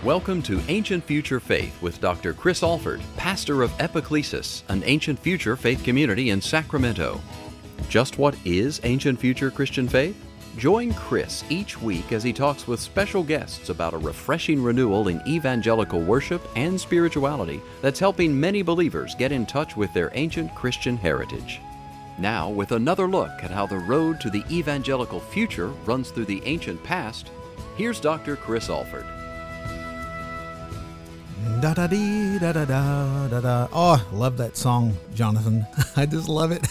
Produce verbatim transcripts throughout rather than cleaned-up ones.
Welcome to Ancient Future Faith with Doctor Chris Alford, pastor of Epiclesis, an ancient future faith community in Sacramento. Just what is ancient future Christian faith? Join Chris each week as he talks with special guests about a refreshing renewal in evangelical worship and spirituality that's helping many believers get in touch with their ancient Christian heritage. Now, with another look at how the road to the evangelical future runs through the ancient past, here's Doctor Chris Alford. Da da dee da da da da da. Oh, I love that song, Jonathan. I just love it.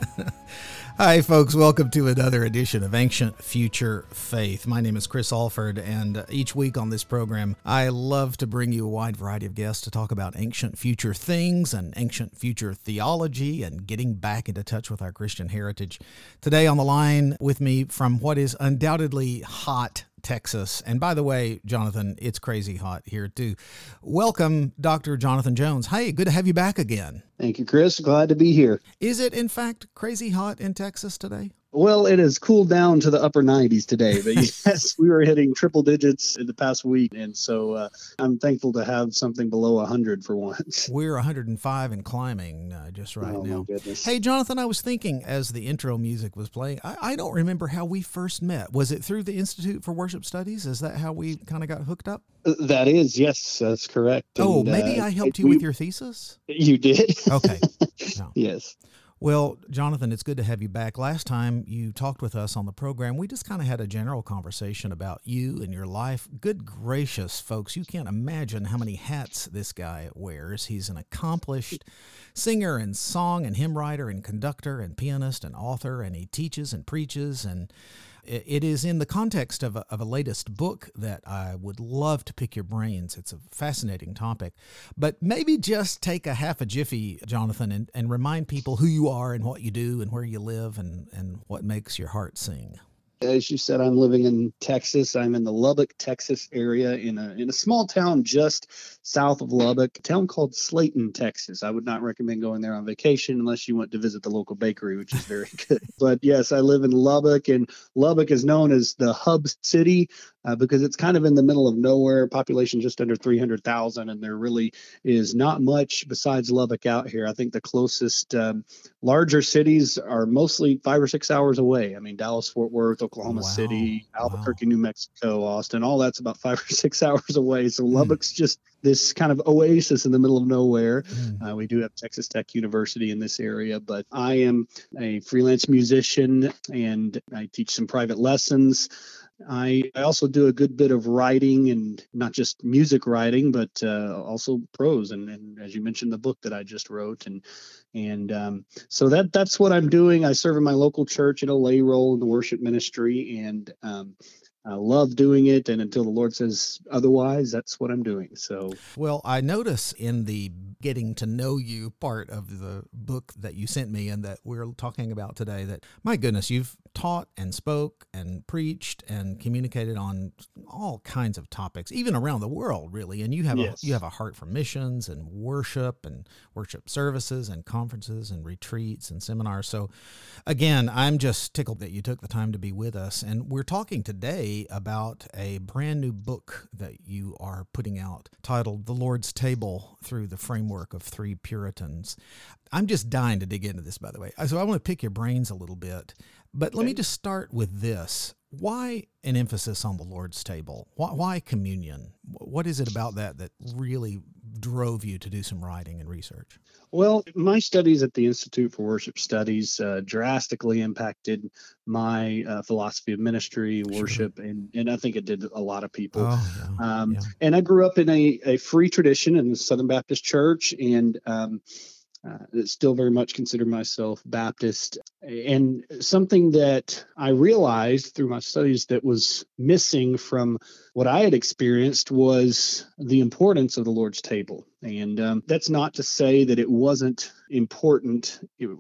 Hi, folks. Welcome to another edition of Ancient Future Faith. My name is Chris Alford, and each week on this program, I love to bring you a wide variety of guests to talk about ancient future things and ancient future theology and getting back into touch with our Christian heritage. Today on the line with me from what is undoubtedly hot Texas. And by the way, Jonathan, it's crazy hot here too. Welcome, Doctor Jonathan Jones. Hey, good to have you back again. Thank you, Chris. Glad to be here. Is it, in fact, crazy hot in Texas today? Well, it has cooled down to the upper nineties today, but yes, we were hitting triple digits in the past week, and so uh, I'm thankful to have something below one hundred for once. We're one hundred five and climbing uh, just right oh, now. My goodness. Hey, Jonathan, I was thinking as the intro music was playing, I, I don't remember how we first met. Was it through the Institute for Worship Studies? Is that how we kind of got hooked up? That is, yes, that's correct. Oh, and, maybe uh, I helped you we, with your thesis? You did? Okay. No. Yes. Well, Jonathan, it's good to have you back. Last time you talked with us on the program, we just kind of had a general conversation about you and your life. Good gracious, folks, you can't imagine how many hats this guy wears. He's an accomplished singer and song and hymn writer and conductor and pianist and author, and he teaches and preaches, and it is in the context of a, of a latest book that I would love to pick your brains. It's a fascinating topic. But maybe just take a half a jiffy, Jonathan, and, and remind people who you are and what you do and where you live and, and what makes your heart sing. As you said, I'm living in Texas. I'm in the Lubbock, Texas area in a in a small town just south of Lubbock, a town called Slayton, Texas. I would not recommend going there on vacation unless you went to visit the local bakery, which is very good. But yes, I live in Lubbock, and Lubbock is known as the hub city uh, because it's kind of in the middle of nowhere, population just under three hundred thousand, and there really is not much besides Lubbock out here. I think the closest um, larger cities are mostly five or six hours away. I mean, Dallas, Fort Worth, Oklahoma wow. City, Albuquerque, wow. New Mexico, Austin, all that's about five or six hours away. So mm. Lubbock's just this kind of oasis in the middle of nowhere. Mm. Uh, we do have Texas Tech University in this area, but I am a freelance musician and I teach some private lessons. I, I also do a good bit of writing, and not just music writing, but uh, also prose. And, and as you mentioned, the book that I just wrote. And and um, so that that's what I'm doing. I serve in my local church in a lay role in the worship ministry, and um, I love doing it. And until the Lord says otherwise, that's what I'm doing. So, well, I notice in the getting to know you part of the book that you sent me and that we're talking about today that, my goodness, you've taught and spoke and preached and communicated on all kinds of topics, even around the world, really. And you have yes. a, you have a heart for missions and worship and worship services and conferences and retreats and seminars. So again, I'm just tickled that you took the time to be with us. And we're talking today about a brand new book that you are putting out titled The Lord's Table Through the Framework of Three Puritans. I'm just dying to dig into this, by the way. So I want to pick your brains a little bit. But let me just start with this. Why an emphasis on the Lord's table? Why, why communion? What is it about that that really drove you to do some writing and research? Well, my studies at the Institute for Worship Studies uh, drastically impacted my uh, philosophy of ministry, worship, sure. and, and I think it did a lot of people. Oh, yeah, um, yeah. And I grew up in a, a free tradition in the Southern Baptist Church, and um, Uh, still very much consider myself Baptist. And something that I realized through my studies that was missing from what I had experienced was the importance of the Lord's table. And um, that's not to say that it wasn't important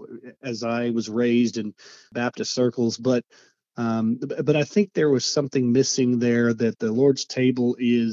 as I was raised in Baptist circles, but Um, but I think there was something missing there, that the Lord's table is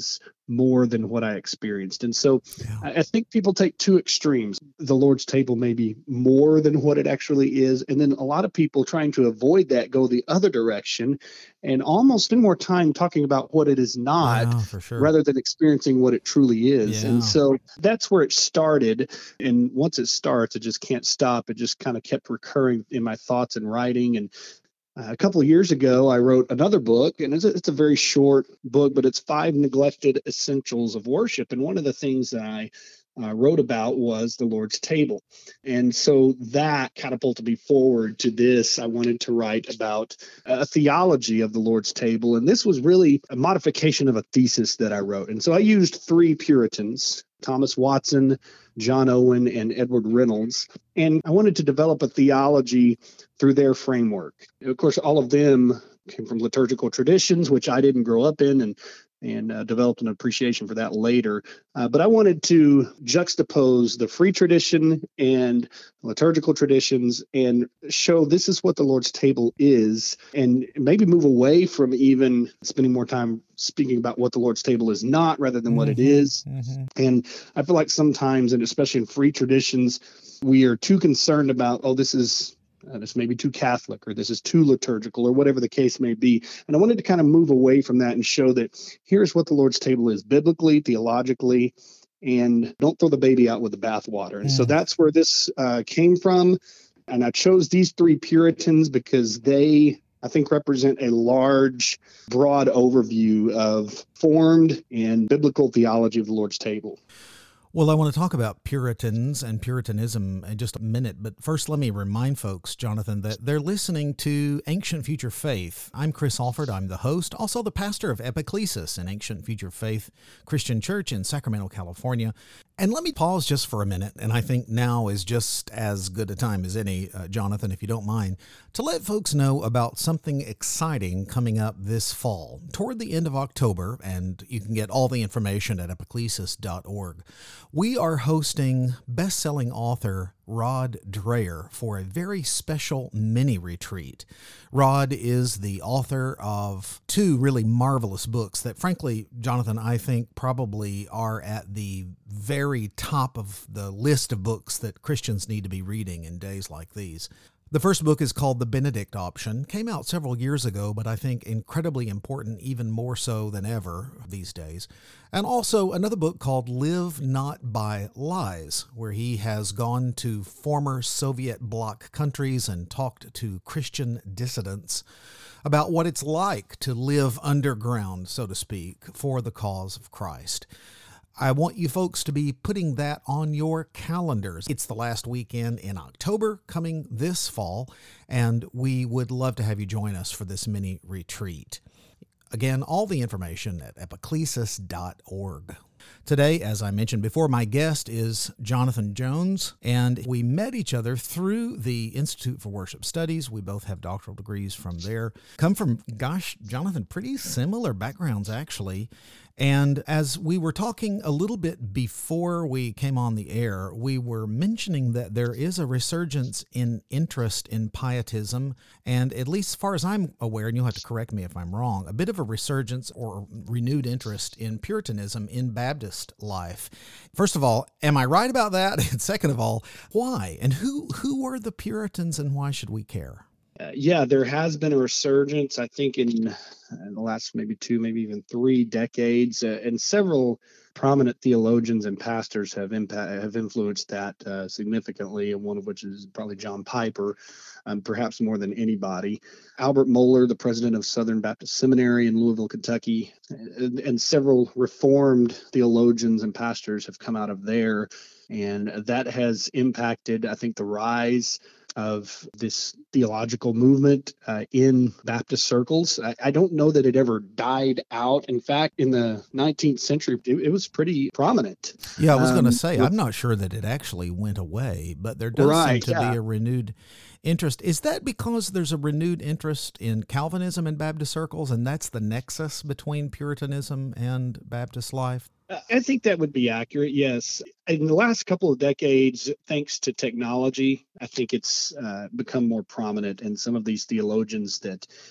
more than what I experienced. And so Yeah. I, I think people take two extremes. The Lord's table may be more than what it actually is. And then a lot of people trying to avoid that go the other direction and almost spend more time talking about what it is not Yeah, for sure. rather than experiencing what it truly is. Yeah. And so that's where it started. And once it starts, it just can't stop. It just kind of kept recurring in my thoughts and writing. And uh, a couple of years ago, I wrote another book, and it's a, it's a very short book, but it's Five Neglected Essentials of Worship. And one of the things that I uh, wrote about was the Lord's table. And so that catapulted me forward to this. I wanted to write about a theology of the Lord's table. And this was really a modification of a thesis that I wrote. And so I used three Puritans, Thomas Watson, John Owen, and Edward Reynolds. And I wanted to develop a theology through their framework. Of course, all of them came from liturgical traditions, which I didn't grow up in, and and uh, developed an appreciation for that later. Uh, but I wanted to juxtapose the free tradition and liturgical traditions and show this is what the Lord's table is, and maybe move away from even spending more time speaking about what the Lord's table is not rather than what it is. Mm-hmm. And I feel like sometimes, and especially in free traditions, we are too concerned about, oh, this is Uh, this may be too Catholic, or this is too liturgical, or whatever the case may be. And I wanted to kind of move away from that and show that here's what the Lord's table is biblically, theologically, and don't throw the baby out with the bathwater. And mm. so that's where this uh, came from. And I chose these three Puritans because they, I think, represent a large, broad overview of formed and biblical theology of the Lord's table. Well, I want to talk about Puritans and Puritanism in just a minute, but first let me remind folks, Jonathan, that they're listening to Ancient Future Faith. I'm Chris Alford. I'm the host, also the pastor of Epiclesis, an Ancient Future Faith Christian church in Sacramento, California. And let me pause just for a minute, and I think now is just as good a time as any, uh, Jonathan, if you don't mind, to let folks know about something exciting coming up this fall. Toward the end of October, and you can get all the information at epiclesis dot org, we are hosting best-selling author Rod Dreher for a very special mini-retreat. Rod is the author of two really marvelous books that, frankly, Jonathan, I think probably are at the very top of the list of books that Christians need to be reading in days like these. The first book is called The Benedict Option, came out several years ago, but I think incredibly important, even more so than ever these days. And also another book called Live Not by Lies, where he has gone to former Soviet bloc countries and talked to Christian dissidents about what it's like to live underground, so to speak, for the cause of Christ. I want you folks to be putting that on your calendars. It's the last weekend in October coming this fall, and we would love to have you join us for this mini retreat. Again, all the information at epiclesis dot org. Today, as I mentioned before, my guest is Jonathan Jones, and we met each other through the Institute for Worship Studies. We both have doctoral degrees from there. Come from, gosh, Jonathan, pretty similar backgrounds, actually. And as we were talking a little bit before we came on the air, we were mentioning that there is a resurgence in interest in pietism, and at least as far as I'm aware, and you'll have to correct me if I'm wrong, a bit of a resurgence or renewed interest in Puritanism in Baptist life. First of all, am I right about that? And second of all, why? And who, who were the Puritans, and why should we care? Uh, yeah, there has been a resurgence, I think, in, in the last maybe two, maybe even three decades, uh, and several prominent theologians and pastors have impact, have influenced that uh, significantly, and one of which is probably John Piper, um, perhaps more than anybody. Albert Mohler, the president of Southern Baptist Seminary in Louisville, Kentucky, and, and several Reformed theologians and pastors have come out of there, and that has impacted, I think, the rise of this theological movement uh, in Baptist circles. I, I don't know that it ever died out. In fact, in the nineteenth century, it, it was pretty prominent. Yeah, I was um, going to say, with, I'm not sure that it actually went away, but there does right, seem to yeah. be a renewed interest. Is that because there's a renewed interest in Calvinism in Baptist circles, and that's the nexus between Puritanism and Baptist life? I think that would be accurate, yes. In the last couple of decades, thanks to technology, I think it's uh, become more prominent, and some of these theologians that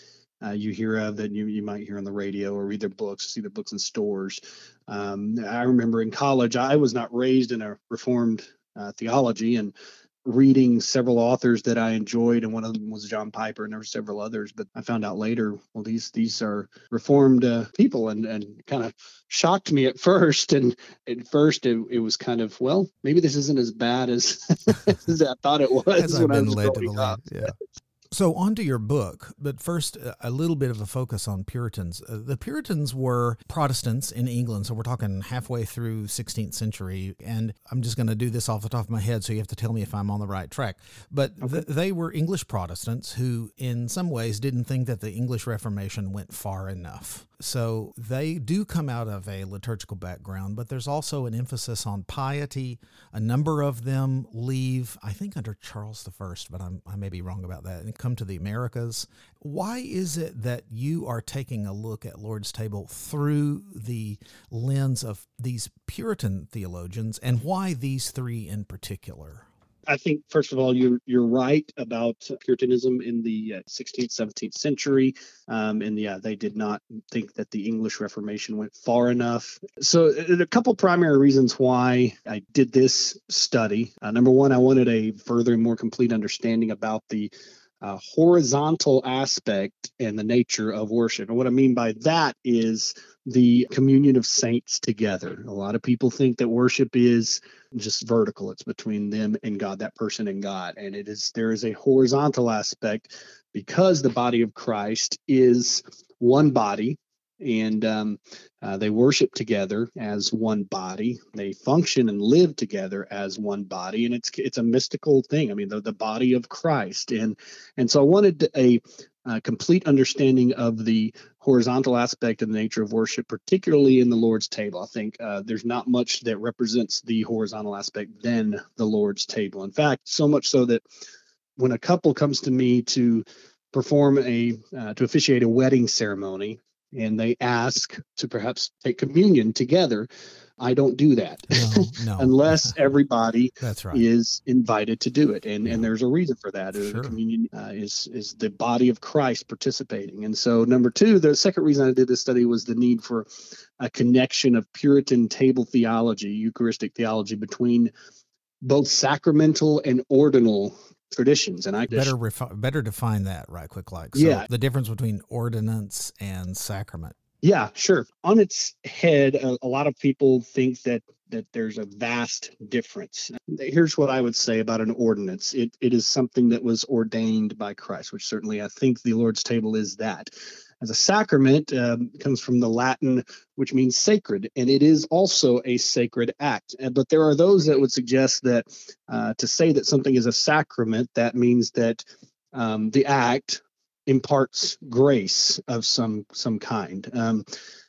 uh, you hear of that you, you might hear on the radio or read their books, see their books in stores. Um, I remember in college, I was not raised in a Reformed uh, theology, and reading several authors that I enjoyed, and one of them was John Piper, and there were several others. But I found out later, well, these these are Reformed uh, people, and and kind of shocked me at first. And at first, it, it was kind of, well, maybe this isn't as bad as, as I thought it was as when I've I been was led to growing believe. up. Yeah. So on to your book, but first a little bit of a focus on Puritans. Uh, the Puritans were Protestants in England, so we're talking halfway through sixteenth century, and I'm just going to do this off the top of my head, so you have to tell me if I'm on the right track. But okay. th- they were English Protestants who, in some ways, didn't think that the English Reformation went far enough. So they do come out of a liturgical background, but there's also an emphasis on piety. A number of them leave, I think under Charles the First, but I'm, I may be wrong about that, and come to the Americas. Why is it that you are taking a look at Lord's Table through the lens of these Puritan theologians, and why these three in particular? I think, first of all, you're, you're right about Puritanism in the uh, sixteenth, seventeenth century. Um, and yeah, they did not think that the English Reformation went far enough. So a couple primary reasons why I did this study. Uh, number one, I wanted a further and more complete understanding about the uh, horizontal aspect and the nature of worship. And what I mean by that is the communion of saints together. A lot of people think that worship is just vertical. It's between them and God, that person and God. And it is, there is a horizontal aspect because the body of Christ is one body, and um, uh, they worship together as one body. They function and live together as one body, and it's it's a mystical thing. I mean, the, the body of Christ, and and so I wanted a, a complete understanding of the horizontal aspect of the nature of worship, particularly in the Lord's table. I think uh, there's not much that represents the horizontal aspect than the Lord's table. In fact, so much so that when a couple comes to me to perform a uh, to officiate a wedding ceremony, and they ask to perhaps take communion together, I don't do that no, no. unless everybody That's right. is invited to do it. And yeah. and there's a reason for that. Sure. The communion uh, is, is the body of Christ participating. And so number two, the second reason I did this study was the need for a connection of Puritan table theology, Eucharistic theology, between both sacramental and ordinal traditions. And I better refi- better define that right quick, like so yeah. the difference between ordinance and sacrament. Yeah, sure. On its head, a, a lot of people think that that there's a vast difference. Here's what I would say about an ordinance. It it is something that was ordained by Christ, which certainly I think the Lord's table is that. As a sacrament, um, comes from the Latin, which means sacred, and it is also a sacred act. But there are those that would suggest that uh, to say that something is a sacrament, that means that um, the act imparts grace of some some kind. Um,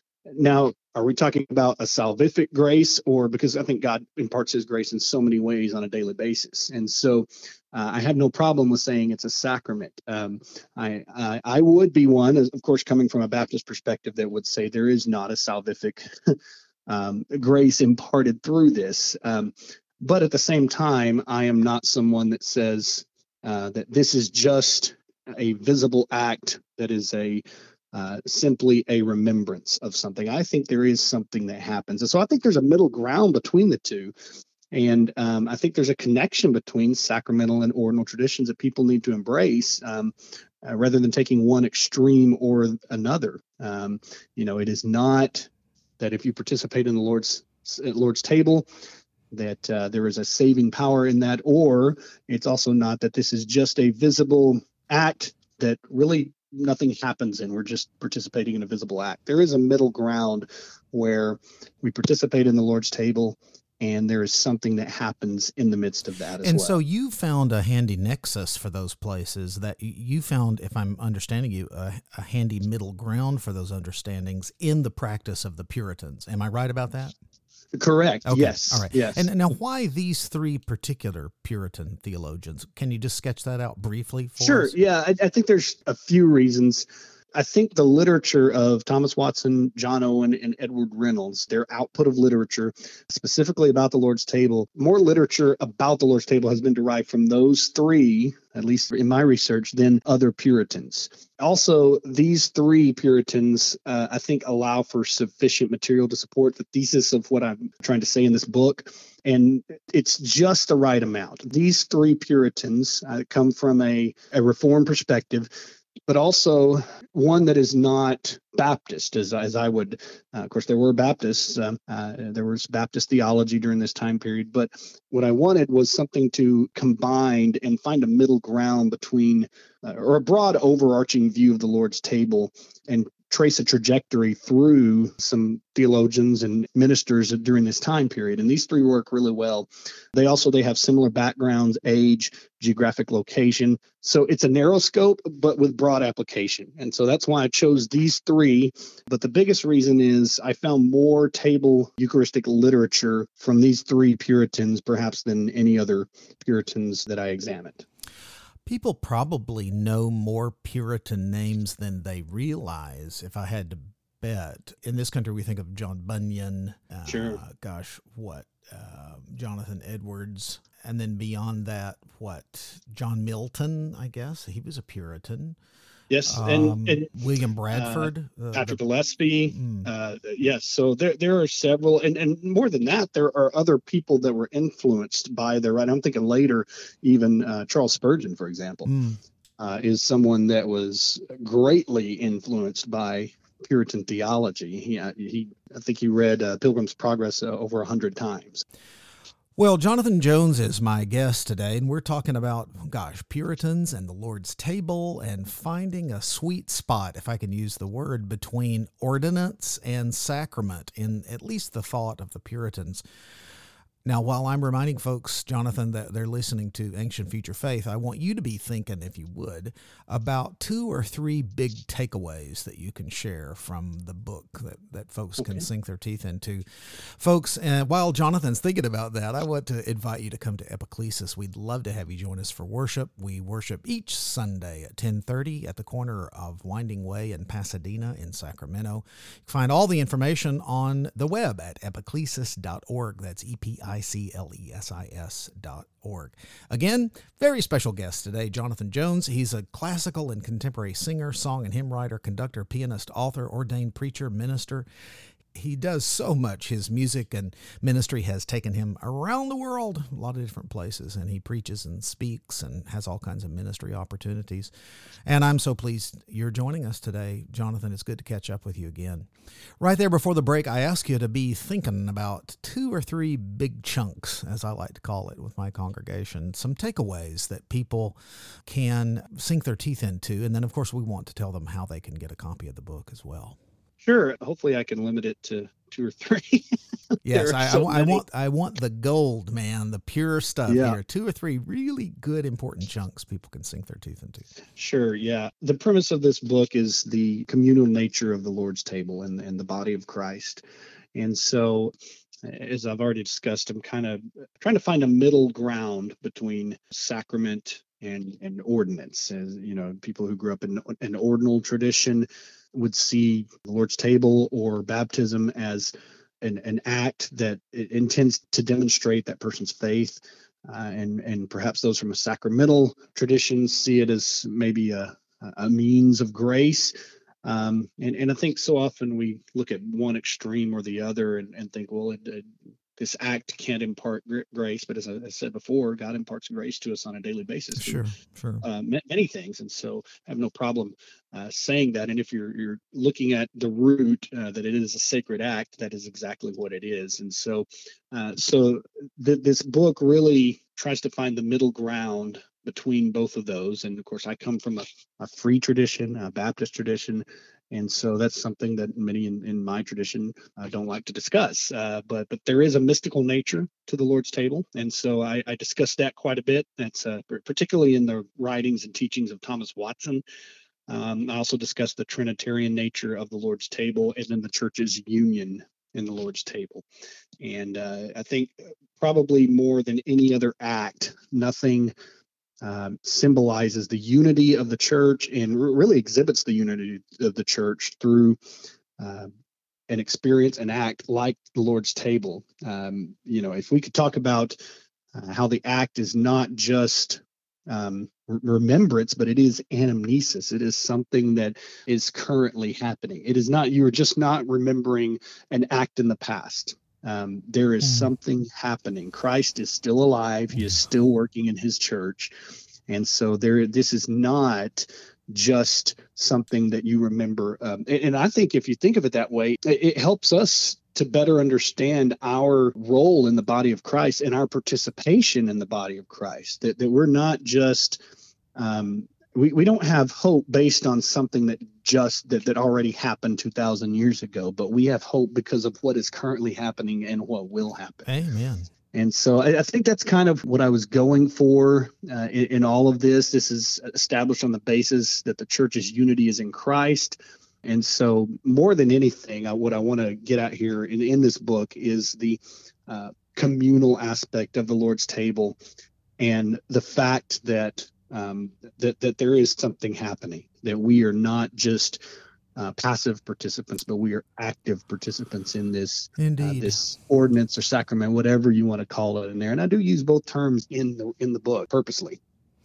now, are we talking about a salvific grace, or because I think God imparts his grace in so many ways on a daily basis? And so uh, I have no problem with saying it's a sacrament. Um, I, I I would be one, of course, coming from a Baptist perspective, that would say there is not a salvific um, grace imparted through this. Um, but at the same time, I am not someone that says uh, that this is just a visible act that is a uh, simply a remembrance of something. I think there is something that happens. And so I think there's a middle ground between the two. And um, I think there's a connection between sacramental and ordinal traditions that people need to embrace um, uh, rather than taking one extreme or another. Um, you know, it is not that if you participate in the Lord's Lord's table, that uh, there is a saving power in that, or it's also not that this is just a visible act that really nothing happens in. We're just participating in a visible act. There is a middle ground where we participate in the Lord's table, and there is something that happens in the midst of that as and well. So you found a handy nexus for those places, that you found, if I'm understanding you, a, a handy middle ground for those understandings in the practice of the Puritans. Am I right about that? Correct. Okay. Yes. All right. Yes. And now, why these three particular Puritan theologians? Can you just sketch that out briefly for Sure. us? Yeah. I, I think there's a few reasons. I think the literature of Thomas Watson, John Owen, and Edward Reynolds, their output of literature, specifically about the Lord's table, more literature about the Lord's table has been derived from those three, at least in my research, than other Puritans. Also, these three Puritans, uh, I think, allow for sufficient material to support the thesis of what I'm trying to say in this book. And it's just the right amount. These three Puritans uh, come from a, a Reformed perspective, but also one that is not Baptist, as, as I would, uh, of course, there were Baptists, um, uh, there was Baptist theology during this time period, but what I wanted was something to combine and find a middle ground between, uh, or a broad overarching view of the Lord's table, and trace a trajectory through some theologians and ministers during this time period. And these three work really well. They also, they have similar backgrounds, age, geographic location. So it's a narrow scope, but with broad application. And so that's why I chose these three. But the biggest reason is I found more table Eucharistic literature from these three Puritans, perhaps, than any other Puritans that I examined. People probably know more Puritan names than they realize, if I had to bet. In this country, we think of John Bunyan. Uh, Sure. Gosh, what? Uh, Jonathan Edwards. And then beyond that, what? John Milton, I guess. He was a Puritan. Yes, Um, and, and William Bradford. uh, Patrick the- Gillespie. Mm. Uh, yes, so there there are several, and, and more than that, there are other people that were influenced by their right. I'm thinking later, even uh, Charles Spurgeon, for example, Mm. uh, is someone that was greatly influenced by Puritan theology. He, uh, he I think he read uh, Pilgrim's Progress uh, over a hundred times. Well, Jonathan Jones is my guest today, and we're talking about, gosh, Puritans and the Lord's table and finding a sweet spot, if I can use the word, between ordinance and sacrament in at least the thought of the Puritans. Now, while I'm reminding folks, Jonathan, that they're listening to Ancient Future Faith, I want you to be thinking, if you would, about two or three big takeaways that you can share from the book that, that folks Okay. can sink their teeth into. Folks, uh, while Jonathan's thinking about that, I want to invite you to come to Epiclesis. We'd love to have you join us for worship. We worship each Sunday at ten thirty at the corner of Winding Way in Pasadena in Sacramento. You can find all the information on the web at epiclesis dot org. That's E P I C L E S I S dot org. Again, very special guest today, Jonathan Jones. He's a classical and contemporary singer, song and hymn writer, conductor, pianist, author, ordained preacher, minister. He does so much. His music and ministry has taken him around the world, a lot of different places, and he preaches and speaks and has all kinds of ministry opportunities. And I'm so pleased you're joining us today, Jonathan. It's good to catch up with you again. Right there before the break, I asked you to be thinking about two or three big chunks, as I like to call it with my congregation, some takeaways that people can sink their teeth into. And then, of course, we want to tell them how they can get a copy of the book as well. Sure. Hopefully, I can limit it to two or three. Yes, There are I, so I, I many. want I want the gold, man, the pure stuff Yeah. here. Two or three really good, important chunks people can sink their teeth into. Sure, yeah. The premise of this book is the communal nature of the Lord's table and, and the body of Christ. And so, as I've already discussed, I'm kind of trying to find a middle ground between sacrament and, and ordinance. As you know, people who grew up in an ordinal tradition would see the Lord's table or baptism as an, an act that it intends to demonstrate that person's faith. Uh, and and perhaps those from a sacramental tradition see it as maybe a, a means of grace. Um, and, and I think so often we look at one extreme or the other and, and think, well, it, it, this act can't impart gr- grace. But as I, I said before, God imparts grace to us on a daily basis through Sure, sure. uh, ma- many things. And so I have no problem uh, saying that. And if you're, you're looking at the root, uh, that it is a sacred act, that is exactly what it is. And so, uh, so th- this book really tries to find the middle ground between both of those. And of course, I come from a, a free tradition, a Baptist tradition. And so that's something that many in, in my tradition uh, don't like to discuss. Uh, but but there is a mystical nature to the Lord's table. And so I, I discuss that quite a bit. That's uh, particularly in the writings and teachings of Thomas Watson. Um, I also discuss the Trinitarian nature of the Lord's table and then the church's union in the Lord's table. And uh, I think probably more than any other act, nothing um, symbolizes the unity of the church and r- really exhibits the unity of the church through uh, an experience, an act like the Lord's table. Um, you know, if we could talk about uh, how the act is not just um, re- remembrance, but it is anamnesis. It is something that is currently happening. It is not, you are just not remembering an act in the past. Um, there is Mm. something happening. Christ is still alive. He is still working in his church. And so there, this is not just something that you remember. Um, and, and I think if you think of it that way, it, it helps us to better understand our role in the body of Christ and our participation in the body of Christ, that, that we're not just, um, we, we don't have hope based on something that just that, that already happened two thousand years ago, but we have hope because of what is currently happening and what will happen. Amen. And so I, I think that's kind of what I was going for uh, in, in all of this. This is established on the basis that the church's unity is in Christ. And so more than anything, I, what I want to get at here in, in this book is the uh, communal aspect of the Lord's table and the fact that, um, that, that there is something happening, that we are not just Uh, passive participants, but we are active participants in this Indeed. uh, this ordinance or sacrament, whatever you want to call it in there. And I do use both terms in the in the book purposely.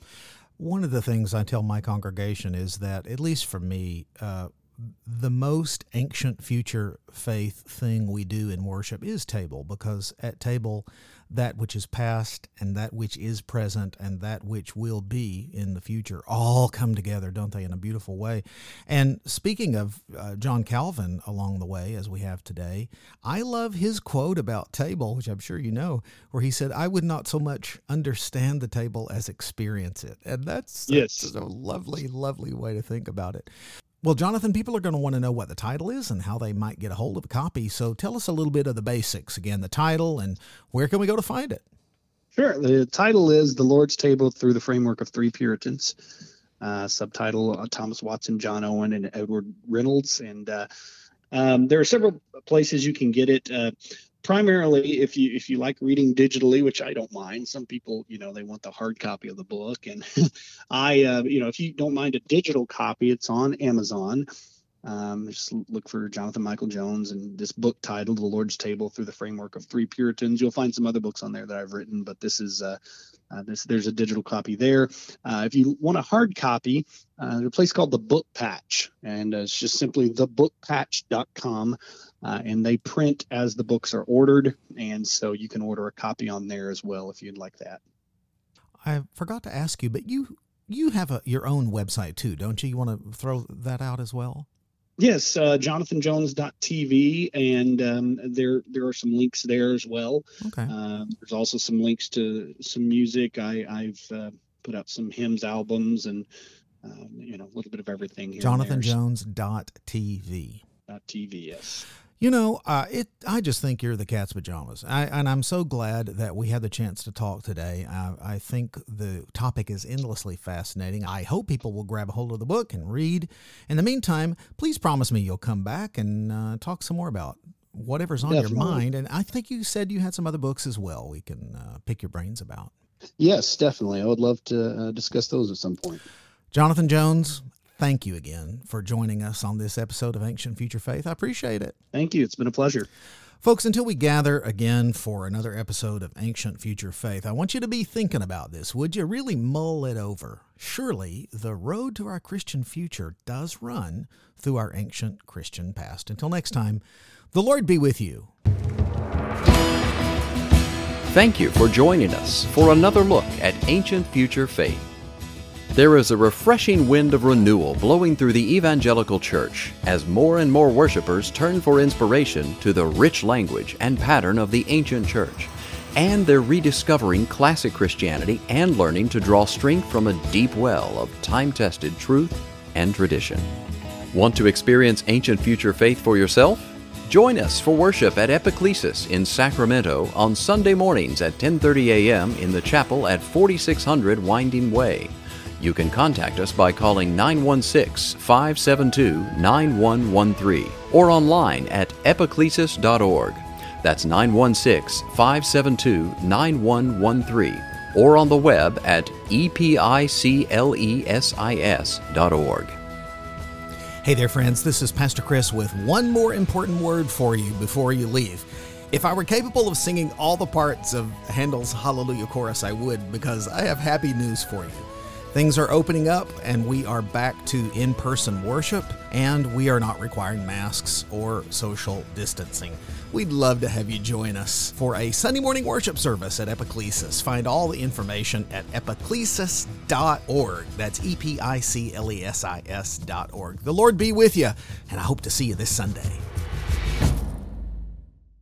One of the things I tell my congregation is that, at least for me, uh, the most ancient future faith thing we do in worship is table, because at table, that which is past and that which is present and that which will be in the future all come together, don't they, in a beautiful way. And speaking of uh, John Calvin along the way, as we have today, I love his quote about table, which I'm sure you know, where he said, "I would not so much understand the table as experience it." And that's, Yes. that's a lovely, lovely way to think about it. Well, Jonathan, people are going to want to know what the title is and how they might get a hold of a copy. So tell us a little bit of the basics. Again, the title, and where can we go to find it? Sure. The title is The Lord's Table Through the Framework of Three Puritans. Uh, subtitle, uh, Thomas Watson, John Owen, and Edward Reynolds. And uh, um, there are several places you can get it. Uh, primarily, if you if you like reading digitally, which I don't mind. Some people, you know, they want the hard copy of the book. And I, uh, you know, if you don't mind a digital copy, it's on Amazon. Um, just look for Jonathan Michael Jones and this book titled The Lord's Table Through the Framework of Three Puritans. You'll find some other books on there that I've written, but this is uh, uh, this, there's a digital copy there. Uh, if you want a hard copy, uh, there's a place called The Book Patch, and uh, it's just simply the book patch dot com, uh, and they print as the books are ordered, and so you can order a copy on there as well if you'd like that. I forgot to ask you, but you you have a, your own website too, don't you? You want to throw that out as well? Yes, uh, jonathan jones dot t v, and um, there there are some links there as well. Okay. Uh, there's also some links to some music. I, I've uh, put out some hymns albums and um, you know a little bit of everything here. jonathan jones dot t v. .tv, yes. You know, uh, it. I just think you're the cat's pajamas, I, and I'm so glad that we had the chance to talk today. I, I think the topic is endlessly fascinating. I hope people will grab a hold of the book and read. In the meantime, please promise me you'll come back and uh, talk some more about whatever's on Definitely. your mind. And I think you said you had some other books as well we can uh, pick your brains about. Yes, definitely. I would love to uh, discuss those at some point. Jonathan Jones, thank you again for joining us on this episode of Ancient Future Faith. I appreciate it. Thank you. It's been a pleasure. Folks, until we gather again for another episode of Ancient Future Faith, I want you to be thinking about this. Would you really mull it over? Surely the road to our Christian future does run through our ancient Christian past. Until next time, the Lord be with you. Thank you for joining us for another look at Ancient Future Faith. There is a refreshing wind of renewal blowing through the evangelical church as more and more worshipers turn for inspiration to the rich language and pattern of the ancient church, and they're rediscovering classic Christianity and learning to draw strength from a deep well of time-tested truth and tradition. Want to experience Ancient Future Faith for yourself? Join us for worship at Epiclesis in Sacramento on Sunday mornings at ten thirty a.m. in the chapel at forty-six hundred Winding Way. You can contact us by calling nine one six, five seven two, nine one one three or online at epiclesis dot org. That's nine one six, five seven two, nine one one three. or on the web at e p i c l e s i s dot org. Hey there, friends. This is Pastor Chris with one more important word for you before you leave. If I were capable of singing all the parts of Handel's Hallelujah Chorus, I would, because I have happy news for you. Things are opening up, and we are back to in-person worship, and we are not requiring masks or social distancing. We'd love to have you join us for a Sunday morning worship service at Epiclesis. Find all the information at epiclesis dot org. That's E P I C L E S I S dot org. The Lord be with you, and I hope to see you this Sunday.